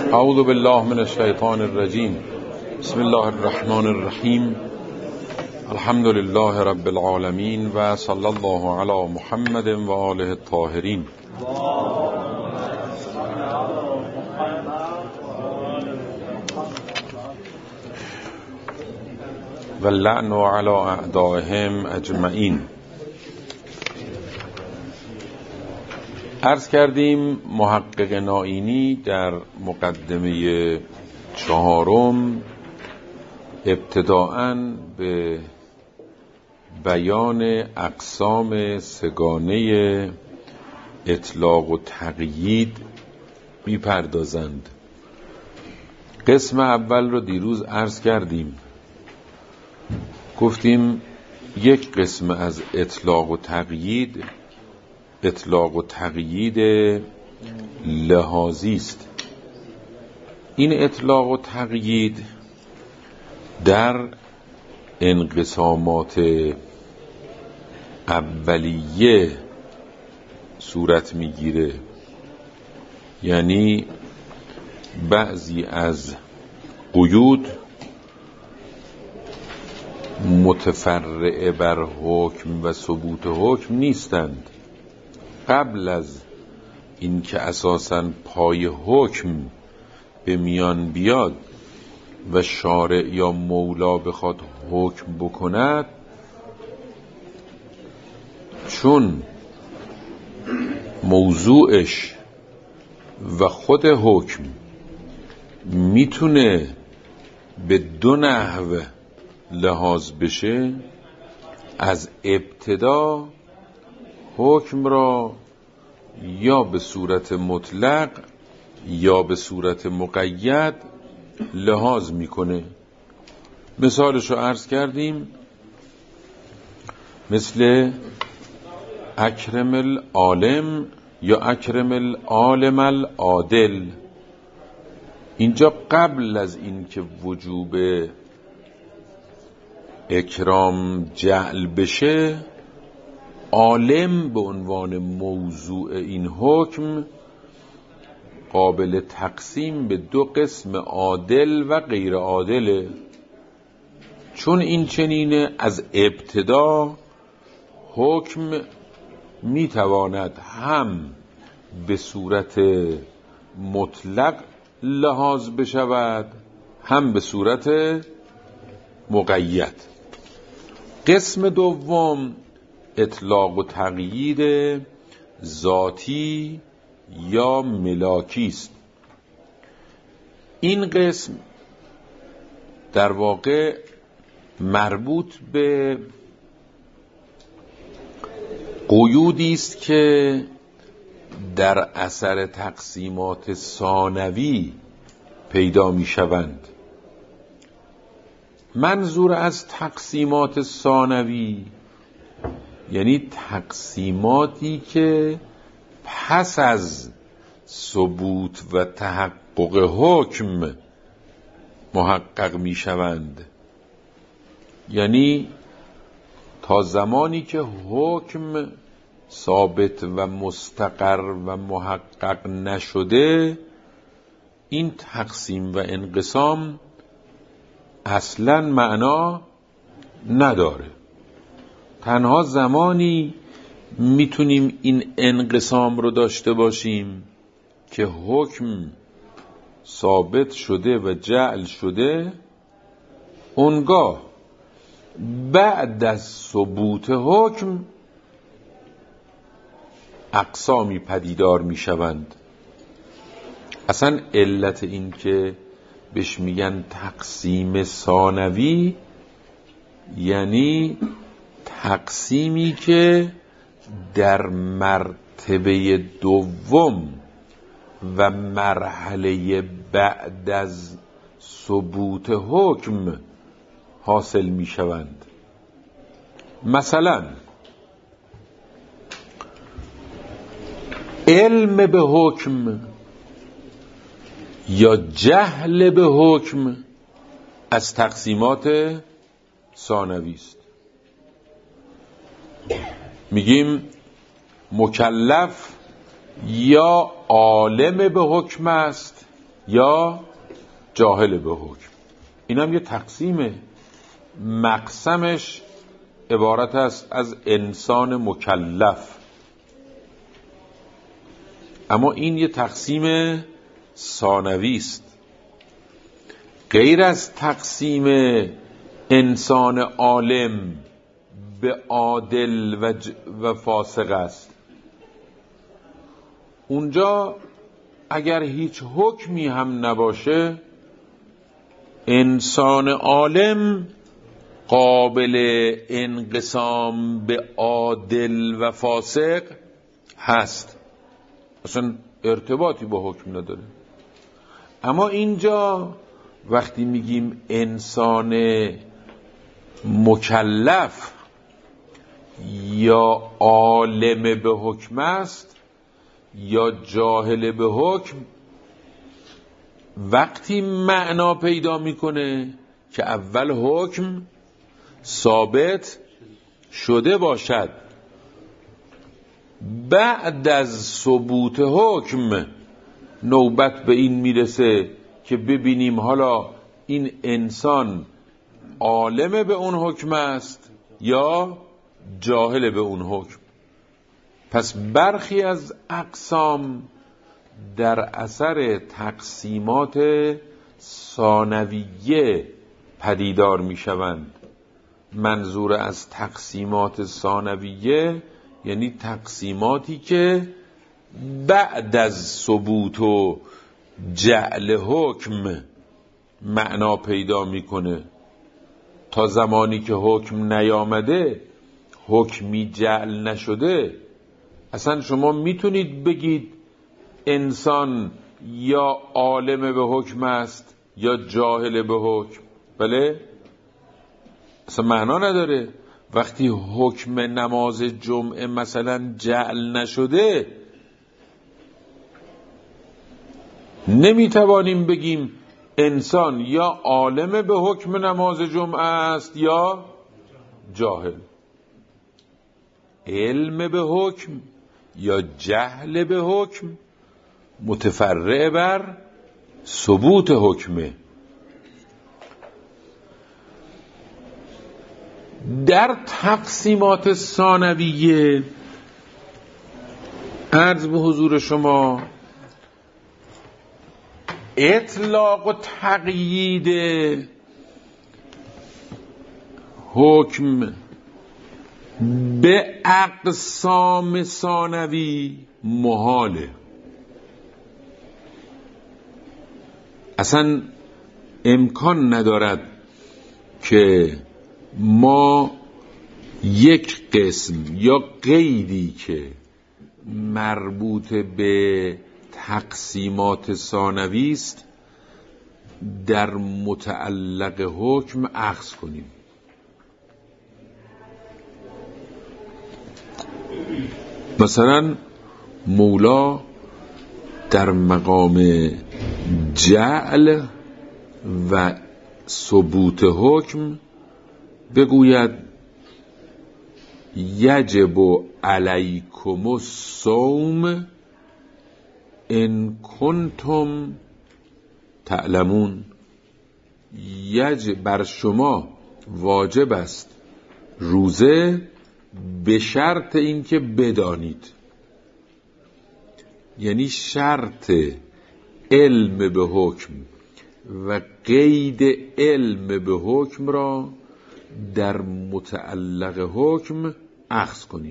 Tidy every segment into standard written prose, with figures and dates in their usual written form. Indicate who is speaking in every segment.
Speaker 1: اعوذ بالله من الشیطان الرجیم. بسم الله الرحمن الرحیم. الحمد لله رب العالمین و صلی الله علی محمد و آله الطاهرین. و اللعن علی اعدائهم اجمعین. عرض کردیم محقق نائینی در مقدمه 4 ابتداءً به بیان اقسام سگانه اطلاق و تقیید میپردازند. قسم اول رو دیروز عرض کردیم، گفتیم یک قسم از اطلاق و تقیید اطلاق و تقیید لحاظی است. این اطلاق و تقیید در انقسامات اولیه صورت میگیره، یعنی بعضی از قیود متفرع بر حکم و ثبوت حکم نیستند. قبل از اینکه اساساً پای حکم به میان بیاد و شارع یا مولا بخواد حکم بکند، چون موضوعش و خود حکم میتونه به 2 نحو لحاظ بشه، از ابتدا حکم را یا به صورت مطلق یا به صورت مقید لحاظ میکنه. مثالش رو عرض کردیم، مثل اکرم العالم یا اکرم العالم العادل. اینجا قبل از این که وجوب اکرام جعل بشه، عالم به عنوان موضوع این حکم قابل تقسیم به 2 قسم، عادل و غیر عادله. چون این چنینه، از ابتدا حکم میتواند هم به صورت مطلق لحاظ بشود، هم به صورت مقید. قسم دوم اطلاق و تقیید ذاتی یا ملاکی است. این قسم در واقع مربوط به قیودی است که در اثر تقسیمات ثانوی پیدا می شوند. منظور از تقسیمات ثانوی یعنی تقسیماتی که پس از ثبوت و تحقق حکم محقق می شوند، یعنی تا زمانی که حکم ثابت و مستقر و محقق نشده، این تقسیم و انقسام اصلاً معنا نداره. تنها زمانی میتونیم این انقسام رو داشته باشیم که حکم ثابت شده و جعل شده، اونگاه بعد از ثبوت حکم اقسامی پدیدار میشوند. اصلا علت این که بهش میگن تقسیم ثانوی، یعنی تقسیمی که در مرتبه دوم و مرحله بعد از ثبوت حکم حاصل می شوند. مثلا علم به حکم یا جهل به حکم از تقسیمات ثانوی است. میگیم مکلف یا عالم به حکم است یا جاهل به حکم. این هم یه تقسیمه. مقسمش عبارت است از انسان مکلف، اما این یه تقسیم ثانوی است، غیر از تقسیم انسان عالم به عادل و فاسق است. اونجا اگر هیچ حکمی هم نباشه، انسان عالم قابل انقسام به عادل و فاسق هست، اصلا ارتباطی با حکم نداره. اما اینجا وقتی میگیم انسان مکلف یا عالم به حکم است یا جاهل به حکم، وقتی معنا پیدا میکنه که اول حکم ثابت شده باشد، بعد از ثبوت حکم نوبت به این میرسه که ببینیم حالا این انسان عالم به اون حکم است یا جاهل به اون حکم. پس برخی از اقسام در اثر تقسیمات ثانویه پدیدار می شوند. منظور از تقسیمات ثانویه یعنی تقسیماتی که بعد از ثبوت و جعل حکم معنا پیدا میکنه. تا زمانی که حکم نیامده، حکمی جعل نشده، اصلا شما میتونید بگید انسان یا عالم به حکم است یا جاهل به حکم، بله؟ اصلا معنا نداره. وقتی حکم نماز جمعه مثلا جعل نشده، نمیتوانیم بگیم انسان یا عالم به حکم نماز جمعه است یا جاهل. علم به حکم یا جهل به حکم متفرع بر ثبوت حکمه. در تقسیمات ثانویه عرض به حضور شما اطلاق و تقیید حکم به اقسام ثانوی محاله. اصلا امکان ندارد که ما یک قسم یا قیدی که مربوط به تقسیمات ثانوی است در متعلق حکم اخذ کنیم. مثلا مولا در مقام جعل و ثبوت حکم بگوید یجب علیکم الصوم ان کنتم تعلمون. بر شما واجب است روزه به شرط اینکه بدانید. یعنی شرط علم به حکم و قید علم به حکم را در متعلق حکم اخذ کنیم.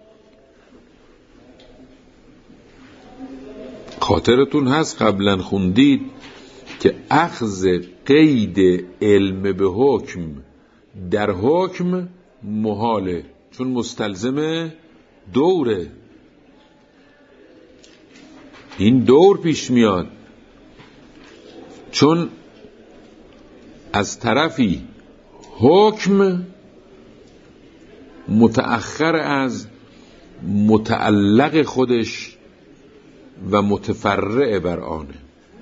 Speaker 1: خاطرتون هست قبلا خوندید که اخذ قید علم به حکم در حکم محاله، چون مستلزم دوره. این دور پیش میاد، چون از طرفی حکم متأخر از متعلق خودش و متفرع بر آنه.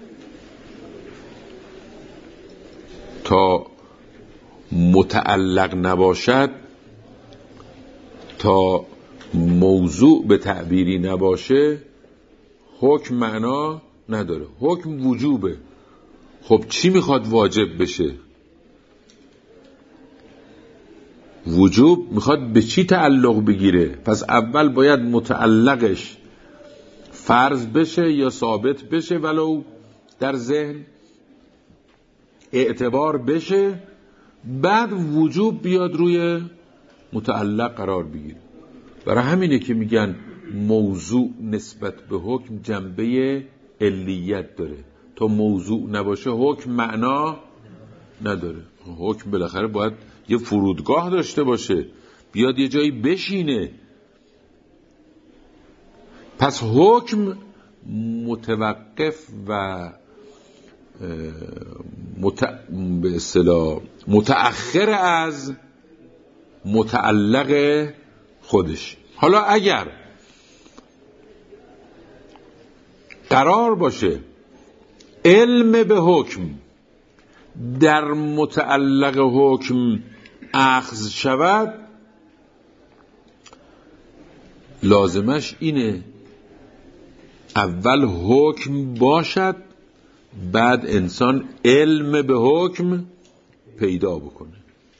Speaker 1: تا متعلق نباشد، تا موضوع به تعبیری نباشه، حکم معنا نداره. حکم وجوبه. خب چی میخواد واجب بشه؟ وجوب میخواد به چی تعلق بگیره؟ پس اول باید متعلقش فرض بشه یا ثابت بشه، ولو در ذهن اعتبار بشه، بعد وجوب بیاد روی متعلق قرار بگیره. برای همینه که میگن موضوع نسبت به حکم جنبه علیت داره. تا موضوع نباشه حکم معنا نداره. حکم بالاخره باید یه فرودگاه داشته باشه، بیاد یه جایی بشینه. پس حکم متوقف و به اصطلاح متأخر از متعلق خودش. حالا اگر قرار باشه علم به حکم در متعلق حکم اخذ شود، لازمش اینه اول حکم باشد، بعد انسان علم به حکم پیدا بکنه.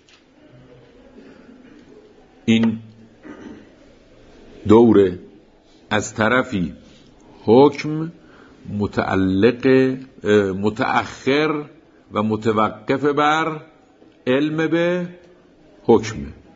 Speaker 1: این دوره. از طرفی حکم متأخر و متوقف بر علم به حکم.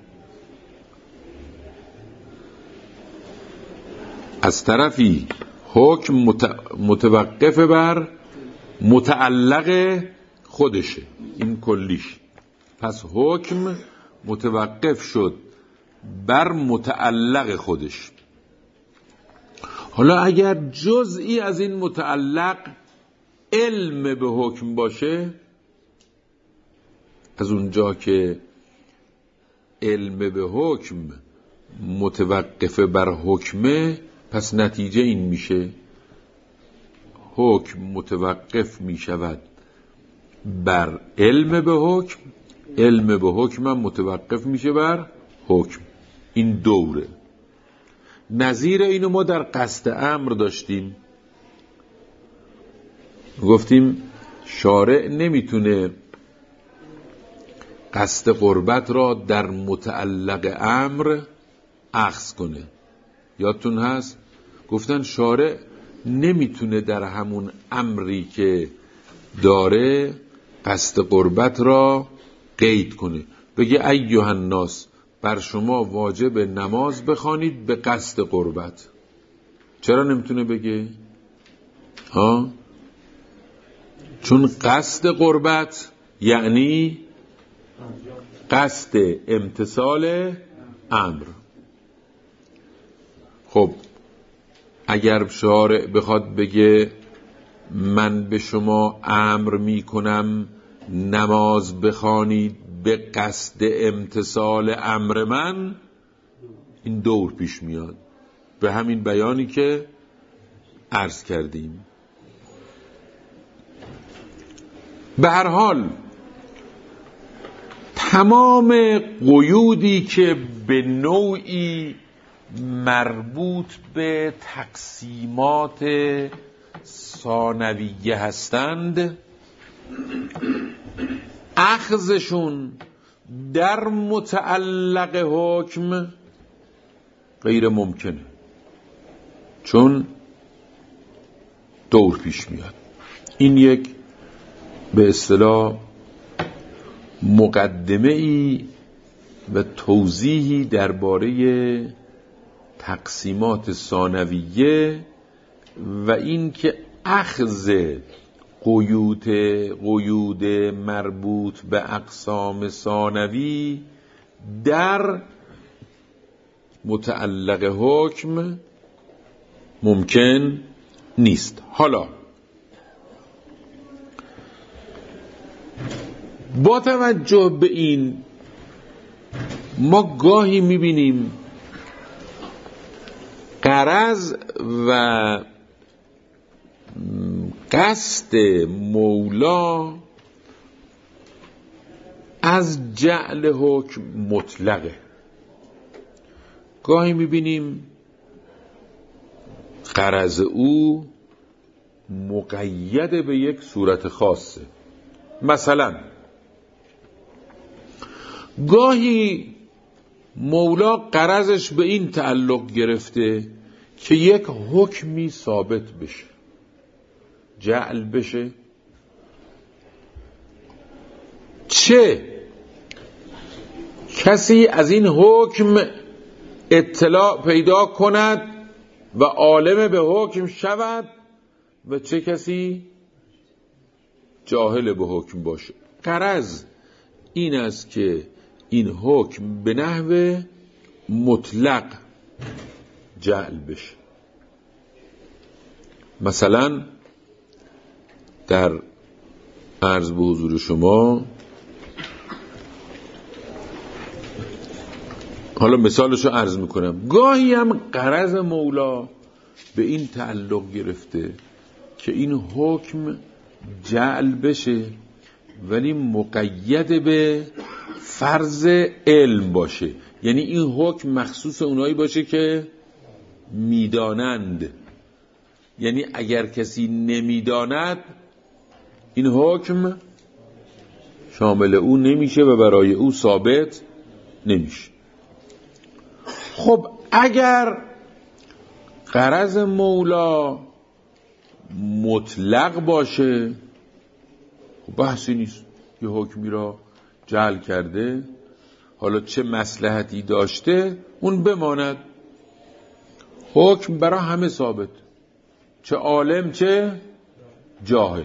Speaker 1: از طرفی حکم متوقف بر متعلق خودشه. این کلیش. پس حکم متوقف شد بر متعلق خودش. حالا اگر جزئی از این متعلق علم به حکم باشه، از اونجا که علم به حکم متوقف بر حکمه، پس نتیجه این میشه حکم متوقف میشود بر علم به حکم، علم به حکم هم متوقف میشه بر حکم. این دوره. نظیر اینو ما در قصد امر داشتیم. گفتیم شارع نمیتونه قصد قربت را در متعلق امر اخذ کنه. یادتون هست؟ گفتن شارع نمیتونه در همون امری که داره قصد قربت را قید کنه، بگه ایها الناس بر شما واجب نماز بخوانید به قصد قربت. چرا نمیتونه بگه؟ چون قصد قربت یعنی قصد امتثال امر. خب اگر شارع بخواد بگه من به شما امر میکنم نماز بخوانید به قصد امتثال امر من، این دور پیش میاد به همین بیانی که عرض کردیم. به هر حال تمام قیودی که به نوعی مربوط به تقسیمات ثانویه هستند، اخذشون در متعلق حکم غیر ممکنه، چون دور پیش میاد. این یک به اصطلاح مقدمه ای و توضیحی درباره تقسیمات ثانویه و این که اخذ قیود مربوط به اقسام ثانوی در متعلق حکم ممکن نیست. حالا با توجه به این ما گاهی میبینیم غرض و قصد مولا از جعل حکم مطلقه. گاهی میبینیم غرض او مقید به یک صورت خاصه. مثلا گاهی مولا غرضش به این تعلق گرفته که یک حکمی ثابت بشه، جعل بشه، چه کسی از این حکم اطلاع پیدا کند و عالم به حکم شود و چه کسی جاهل به حکم باشه. غرض این است که این حکم به نحو مطلق جعل بشه. مثلا در عرض به حضور شما، حالا مثالشو عرض میکنم، گاهی هم غرض مولا به این تعلق گرفته که این حکم جعل بشه ولی مقید به فرض علم باشه، یعنی این حکم مخصوص اونایی باشه که میدانند، یعنی اگر کسی نمیداند این حکم شامل او نمیشه و برای او ثابت نمیشه. خب اگر غرض مولا مطلق باشه خب بحثی نیست، یه حکمی را جعل کرده، حالا چه مصلحتی داشته اون بماند، حکم برای همه ثابت، چه عالم چه جاهل.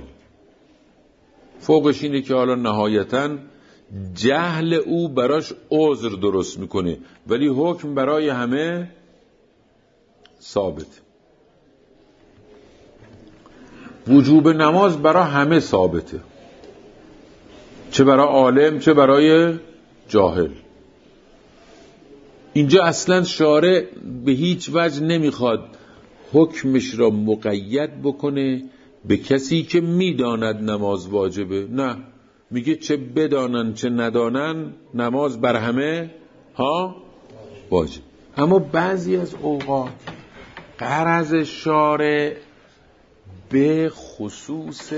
Speaker 1: فوقش اینه که حالا نهایتاً جهل او براش عذر درست میکنه ولی حکم برای همه ثابت. وجوب نماز برای همه ثابته، چه برای عالم چه برای جاهل. اینجا اصلا شارع به هیچ وجه نمیخواد حکمش را مقید بکنه به کسی که میداند نماز واجبه، نه، میگه چه بدانن چه ندانن نماز بر همه واجب. اما بعضی از اوقات غرض شارع به خصوص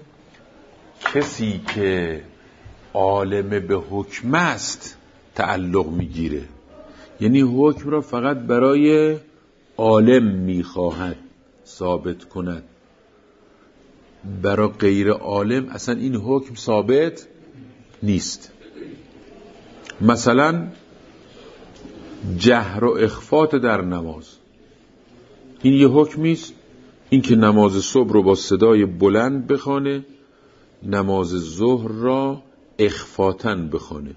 Speaker 1: کسی که عالم به حکم است تعلق میگیره، یعنی حکم را فقط برای عالم میخواهد ثابت کند، برای غیر عالم اصلا این حکم ثابت نیست. مثلا جهر و اخفات در نماز، این یه حکمی است، این که نماز صبح رو با صدای بلند بخوانه، نماز ظهر را اخفاتن بخوانه،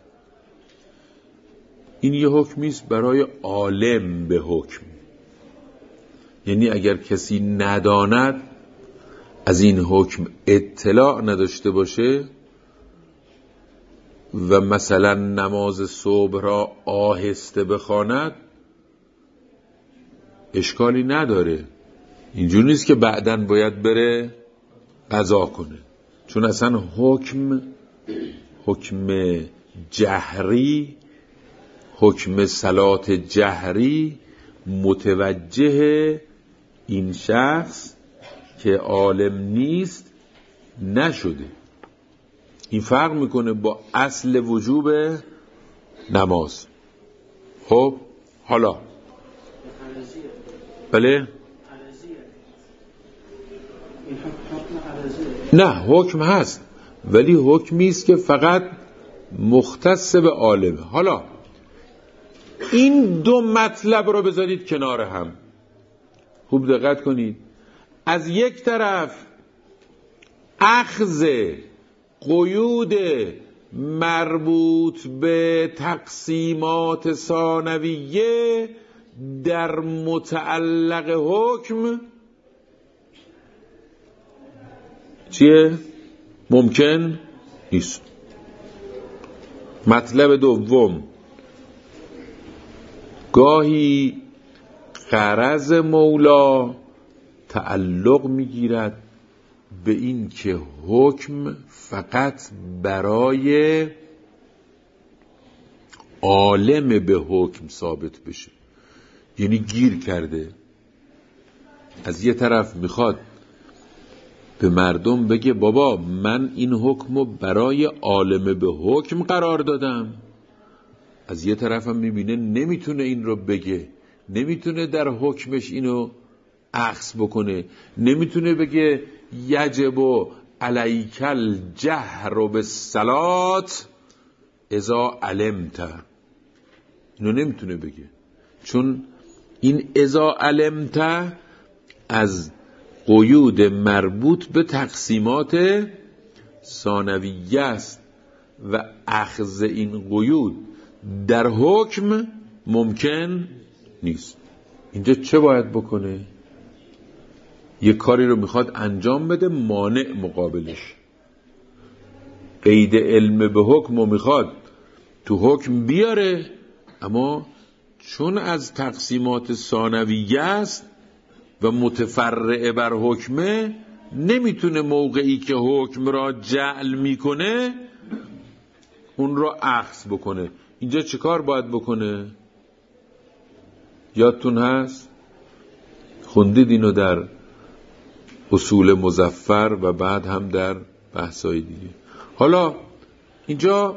Speaker 1: این یه حکمی است برای عالم به حکم، یعنی اگر کسی نداند از این حکم اطلاع نداشته باشه و مثلا نماز صبح را آهسته بخواند اشکالی نداره، اینجور نیست که بعداً باید بره قضا کنه، چون اصلا حکم جهری، حکم صلات جهری متوجه این شخص که عالم نیست نشده. این فرق میکنه با اصل وجوب نماز. خب حالا بله نه، حکم هست ولی حکمی است که فقط مختص به عالمه. حالا این دو مطلب رو بذارید کنار هم، خوب دقت کنید. از یک طرف اخذ قیود مربوط به تقسیمات ثانویه در متعلق حکم چیه؟ ممکن نیست. مطلب دوم، گاهی غرض مولا تعلق میگیرد به این که حکم فقط برای عالم به حکم ثابت بشه، یعنی گیر کرده، از یه طرف میخواد به مردم بگه بابا من این حکم رو برای عالم به حکم قرار دادم. از یه طرفم میبینه نمیتونه این رو بگه، نمیتونه در حکمش اینو اخذ بکنه، نمیتونه بگه یجب علیک الجهر بالصلات اذا علمت. اینو نمیتونه بگه، چون این اذا علمت از قیود مربوط به تقسیمات ثانویه است و اخذ این قیود در حکم ممکن نیست. اینجا چه باید بکنه؟ یه کاری رو میخواد انجام بده، مانع مقابلش. قید علم به حکم رو میخواد تو حکم بیاره، اما چون از تقسیمات ثانویه است و متفرع بر حکمه، نمیتونه موقعی که حکم را جعل میکنه اون را اخذ بکنه. اینجا چه کار باید بکنه؟ یادتون هست؟ خوندید اینو در اصول مظفر و بعد هم در بحثای دیگه. حالا اینجا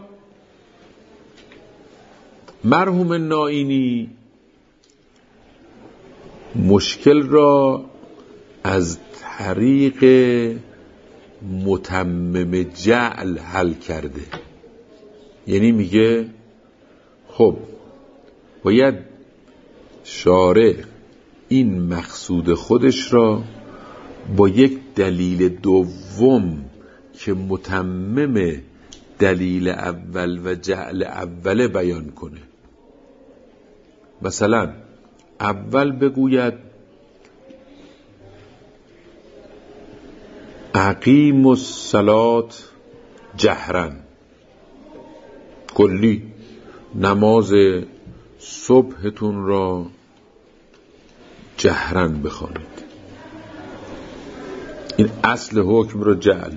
Speaker 1: مرحوم نائینی مشکل را از طریق متمم جعل حل کرده. یعنی میگه خب باید شارع این مقصود خودش را با یک دلیل دوم که متمم دلیل اول و جعل اول بیان کنه. مثلا اول بگوید اقیموا الصلاة جهرا، کلی نماز صبحتون را جهرا بخوانید. این اصل حکم رو جعل.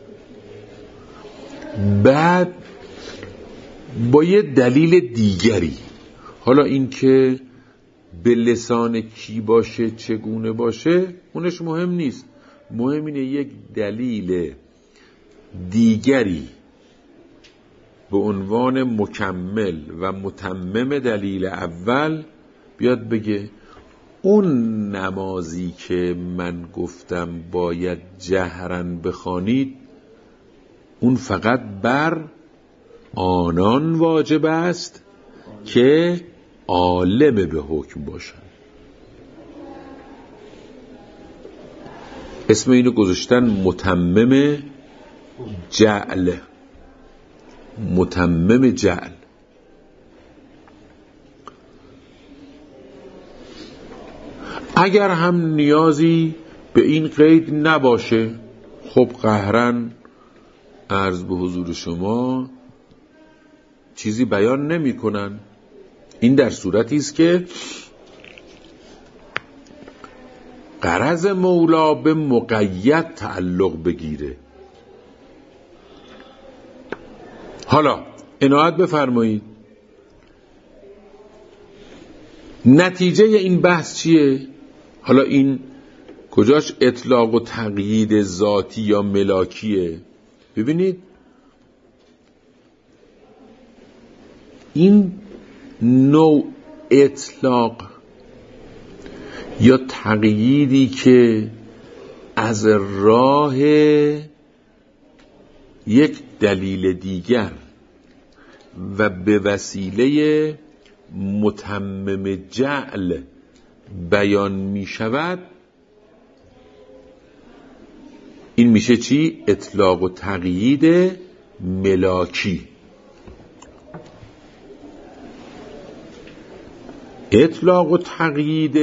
Speaker 1: بعد با یه دلیل دیگری، حالا این که به لسان کی باشه چگونه باشه اونش مهم نیست، مهم اینه یک دلیل دیگری به عنوان مکمل و متمم دلیل اول بیاد بگه اون نمازی که من گفتم باید جهرا بخوانید اون فقط بر آنان واجب است که عالم به حکم باشن. اسم اینو گذاشتن متمم جعل. متمم جعل. اگر هم نیازی به این قید نباشه، خب قهرن عرض به حضور شما چیزی بیان نمی کنن. این در صورتی است که غرض مولا به مقید تعلق بگیره. حالا عنایت بفرمایید نتیجه این بحث چیه؟ حالا این کجاش اطلاق و تقیید ذاتی یا ملاکیه؟ ببینید این نوع اطلاق یا تقییدی که از راه یک دلیل دیگر و به وسیله متمم جعل بیان می شود، این میشه چی؟ اطلاق و تقیید ملاکی. اطلاق و تقیید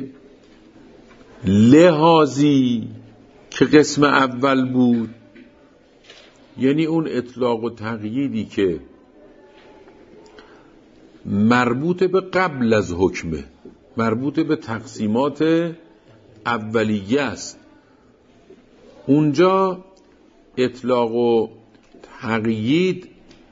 Speaker 1: لحاظی که قسم اول بود، یعنی اون اطلاق و تقییدی که مربوط به قبل از حکمه، مربوط به تقسیمات اولیه است. اونجا اطلاق و تقیید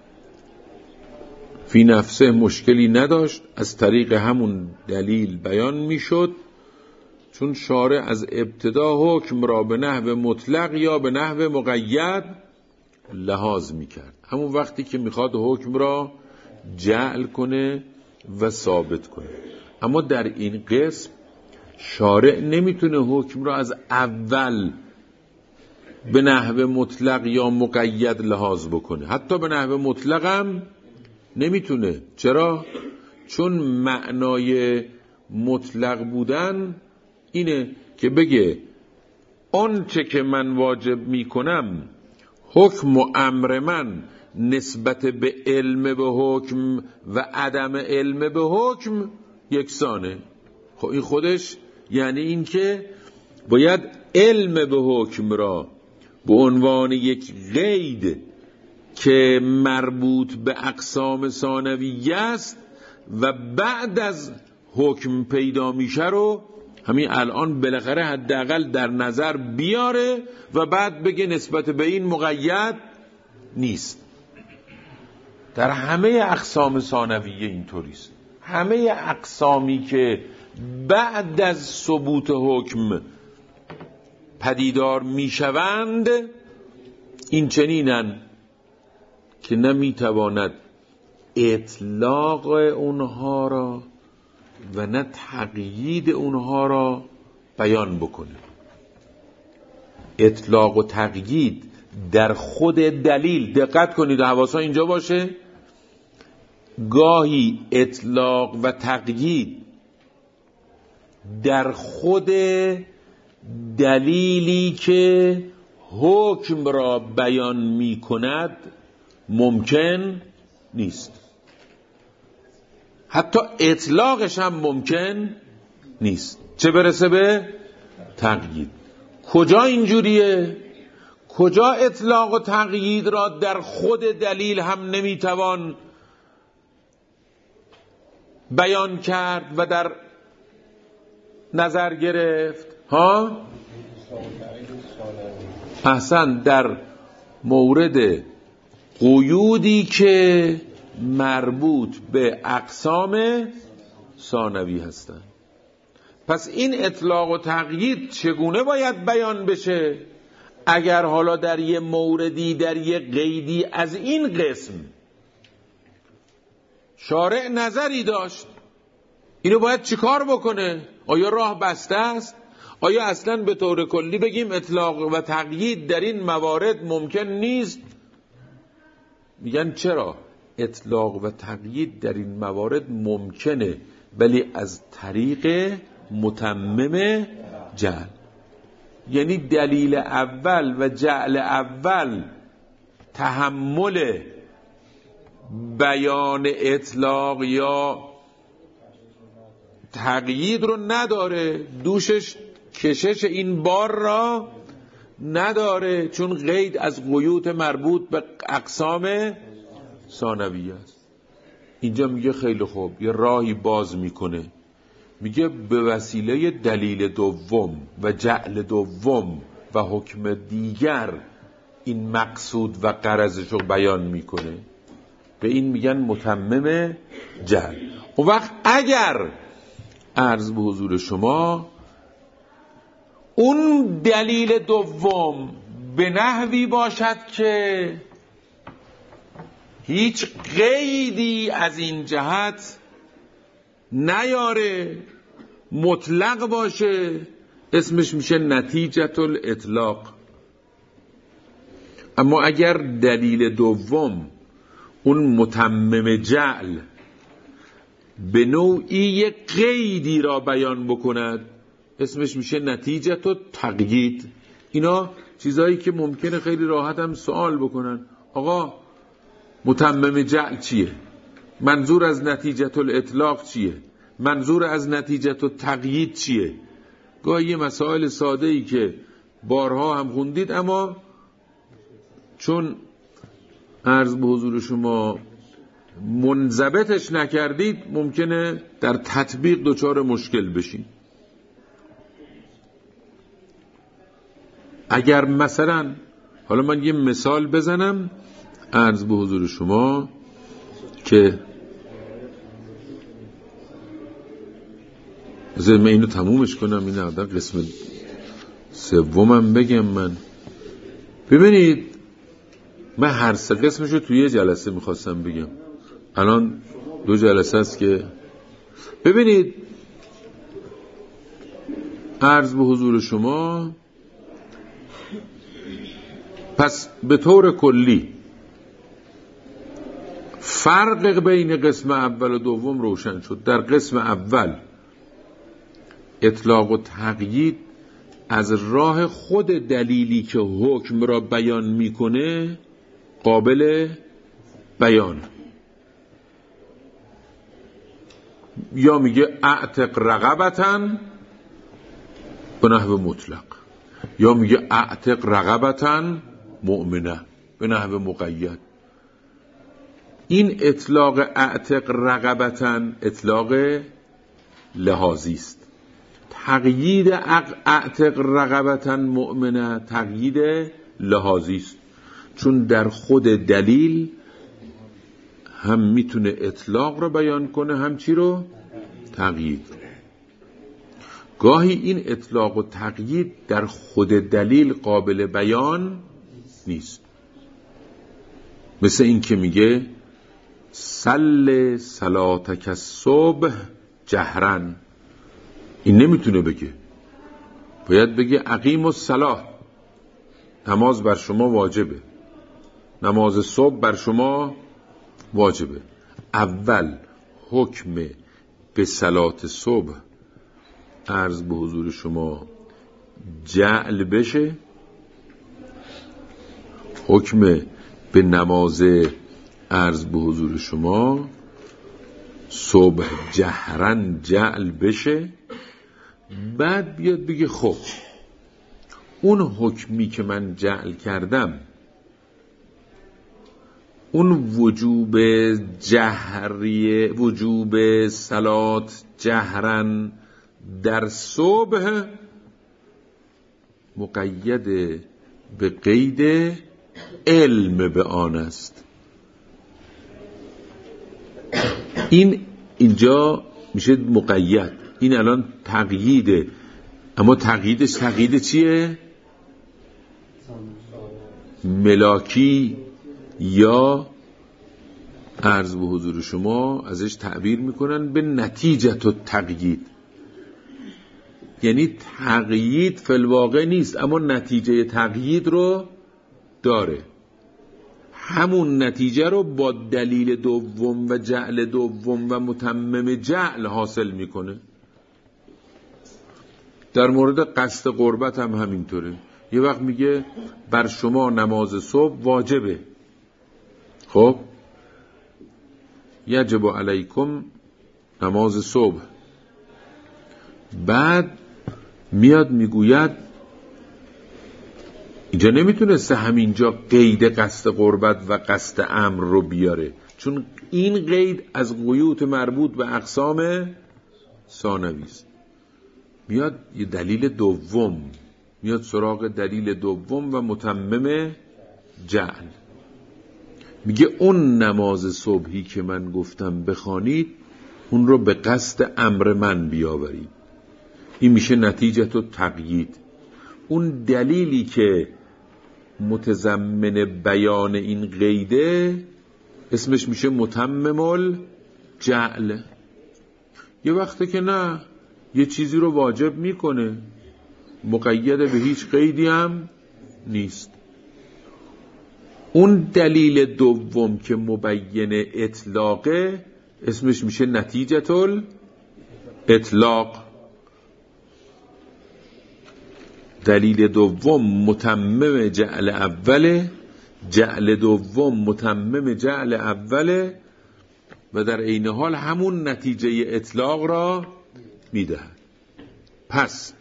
Speaker 1: فی نفسه مشکلی نداشت، از طریق همون دلیل بیان میشد، چون شارع از ابتدا حکم را به نحو مطلق یا به نحو مقید لحاظ میکرد. همون وقتی که میخواد حکم را جعل کنه و ثابت کنه. اما در این قسم شارع نمیتونه حکم را از اول به نحو مطلق یا مقید لحاظ بکنه. حتی به نحو مطلق هم نمیتونه. چرا؟ چون معنای مطلق بودن اینه که بگه آنچه که من واجب میکنم، حکم و امر من نسبت به علم به حکم و عدم علم به حکم یکسانه. خب این خودش یعنی این که باید علم به حکم را به عنوان یک قید که مربوط به اقسام ثانویه است و بعد از حکم پیدا میشه رو همین الان بالاخره حداقل در نظر بیاره و بعد بگه نسبت به این مقید نیست. در همه اقسام ثانویه اینطوریست. همه اقسامی که بعد از ثبوت حکم پدیدار میشوند این چنینن که نمیتواند اطلاق اونها را و نه تقیید اونها را بیان بکنه. اطلاق و تقیید در خود دلیل، دقت کنید حواسا اینجا باشه، گاهی اطلاق و تقیید در خود دلیلی که حکم را بیان می کند ممکن نیست. حتی اطلاقش هم ممکن نیست، چه برسه به تقیید. کجا اینجوریه؟ کجا اطلاق و تقیید را در خود دلیل هم نمیتوان بیان کرد و در نظر گرفت؟ احسن، در مورد قیودی که مربوط به اقسام ثانوی هستند. پس این اطلاق و تقیید چگونه باید بیان بشه؟ اگر حالا در یه موردی، در یه قیدی از این قسم شارع نظری داشت، اینو باید چیکار بکنه؟ آیا راه بسته است؟ آیا اصلا به طور کلی بگیم اطلاق و تقیید در این موارد ممکن نیست؟ میگن چرا؟ اطلاق و تقیید در این موارد ممکنه، ولی از طریق متمم جعل. یعنی دلیل اول و جعل اول تحمل بیان اطلاق یا تقیید رو نداره، دوشش کشش این بار را نداره، چون قید از قیود مربوط به اقسام ثانویه است. اینجا میگه خیلی خوب، یه راهی باز میکنه، میگه به وسیله دلیل دوم و جعل دوم و حکم دیگر این مقصود و غرضش رو بیان میکنه. به این میگن متمم جعل. اون وقت اگر عرض به حضور شما اون دلیل دوم به نحوی باشد که هیچ قیدی از این جهت نیاره، مطلق باشه، اسمش میشه نتیجة الاطلاق. اما اگر دلیل دوم اون متمم جعل به نوعی یک قیدی را بیان بکند، اسمش میشه نتیجة تقیید. اینا چیزایی که ممکنه خیلی راحت هم سوال بکنن، آقا متمم جعل چیه؟ منظور از نتیجة الاطلاق چیه؟ منظور از نتیجة تقیید چیه؟ گاهی یه مسائل ساده‌ای که بارها هم خوندید، اما چون عرض به حضور شما منضبطش نکردید ممکنه در تطبیق دچار مشکل بشین. اگر مثلا حالا من یه مثال بزنم عرض به حضور شما که بذار من اینو تمومش کنم، این عدد قسم سومم بگم. من ببینید من هر سه قسمشو توی یه جلسه میخواستم بگم، الان 2 جلسه است که ببینید. عرض به حضور شما، پس به طور کلی فرق بین قسم اول و دوم روشن شد. در قسم اول اطلاق و تقیید از راه خود دلیلی که حکم را بیان میکنه قابل بیان. یا میگه اعتق رقبتن به نحو مطلق، یا میگه اعتق رقبتن مؤمنه به نحو مقید. این اطلاق اعتق رقبتن اطلاق لحاظی است. تقیید اعتق رقبتن مؤمنه تقیید لحاظی است، چون در خود دلیل هم میتونه اطلاق رو بیان کنه، هم چی رو؟ تقیید. گاهی این اطلاق و تقیید در خود دلیل قابل بیان نیست، مثل این که میگه صل صلاتک الصبح جهرن. این نمیتونه بگه، باید بگه اقیم الصلاة، نماز بر شما واجبه، نماز صبح بر شما واجبه. اول حکم به صلات صبح عرض به حضور شما جعل بشه، حکم به نماز عرض به حضور شما صبح جهرن جعل بشه، بعد بیاد بگه خب اون حکمی که من جعل کردم، اون وجوب جهریه، وجوب صلات جهرن در صبح مقید به قید علم به آن است. این اینجا میشه مقید، این الان تقییده، اما تقییدش تقیید چیه؟ ملاکی، یا عرض به حضور شما ازش تعبیر میکنن به نتیجه و تقیید. یعنی تقیید فی الواقع نیست، اما نتیجه تقیید رو داره. همون نتیجه رو با دلیل دوم و جعل دوم و متمم جعل حاصل میکنه. در مورد قصد قربت هم همینطوره. یه وقت میگه بر شما نماز صبح واجبه، خب یجب علیکم نماز صبح، بعد میاد میگوید اینجا نمیتونسته همینجا قید قصد قربت و قصد امر رو بیاره، چون این قید از قیود مربوط به اقسام ثانوی است. میاد یه دلیل دوم، میاد سراغ دلیل دوم و متمم جعل، میگه اون نماز صبحی که من گفتم بخوانید اون رو به قصد امر من بیاورید. این میشه نتیجه تو تقیید. اون دلیلی که متضمن بیان این قیده اسمش میشه متمم الجعل. یه وقته که نه، یه چیزی رو واجب میکنه، مقید به هیچ قیدی هم نیست. اون دلیل دوم که مبین اطلاقه اسمش میشه نتیجه الاطلاق. دلیل دوم متمم جعل اوله، جعل دوم متمم جعل اوله و در عین حال همون نتیجه اطلاق را میده. پس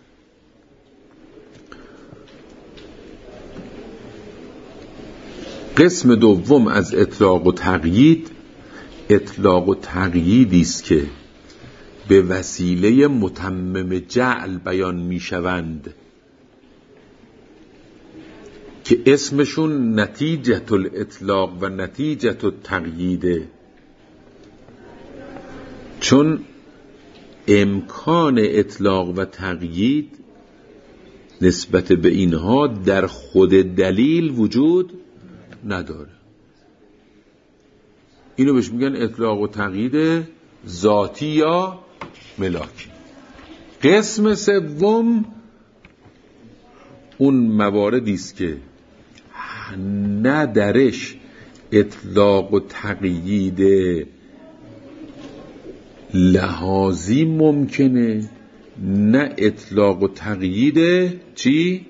Speaker 1: قسم دوم از اطلاق و تقیید، اطلاق و تقییدی است که به وسیله متمم جعل بیان میشوند که اسمشون نتیجه الاطلاق و نتیجه التقییده. چون امکان اطلاق و تقیید نسبت به اینها در خود دلیل وجود نداره. اینو بهش میگن اطلاق و تقیید ذاتی یا ملاکی. قسم سوم اون مواردی است که نه درش اطلاق و تقیید لحاظی ممکنه، نه اطلاق و تقیید چی؟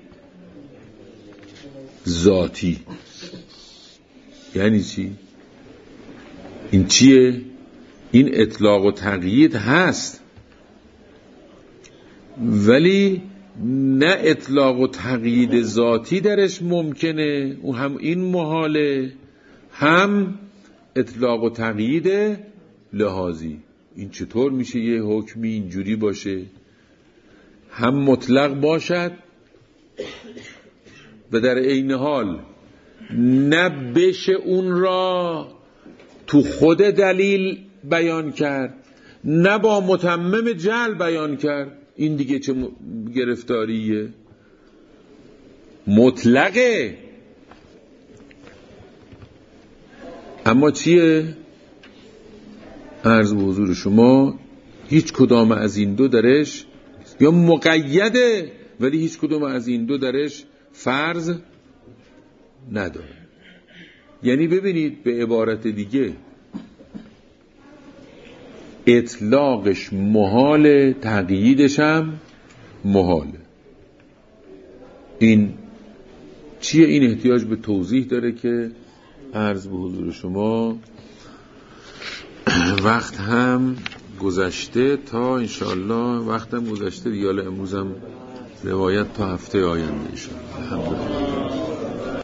Speaker 1: ذاتی. یعنی چی؟ این چیه؟ این اطلاق و تقیید هست، ولی نه اطلاق و تقیید ذاتی درش ممکنه، اون هم این محاله، هم اطلاق و تقیید لحاظی. این چطور میشه یه حکمی اینجوری باشه هم مطلق باشد و در عین حال نه بشه اون را تو خود دلیل بیان کرد، نه با متمم جعل بیان کرد؟ این دیگه چه گرفتاریه؟ مطلقه، اما چیه؟ عرض به حضور شما هیچ کدام از این دو درش، یا مقیده ولی هیچ کدام از این دو درش فرض نداره. یعنی ببینید به عبارت دیگه اطلاقش محاله، تقییدش هم محاله. این چیه؟ این احتیاج به توضیح داره که عرض به حضور شما وقت هم گذشته، تا انشاءالله وقت هم گذشته دیگه، امروز هم روایت تا هفته آینده انشاءالله. الحمدلله.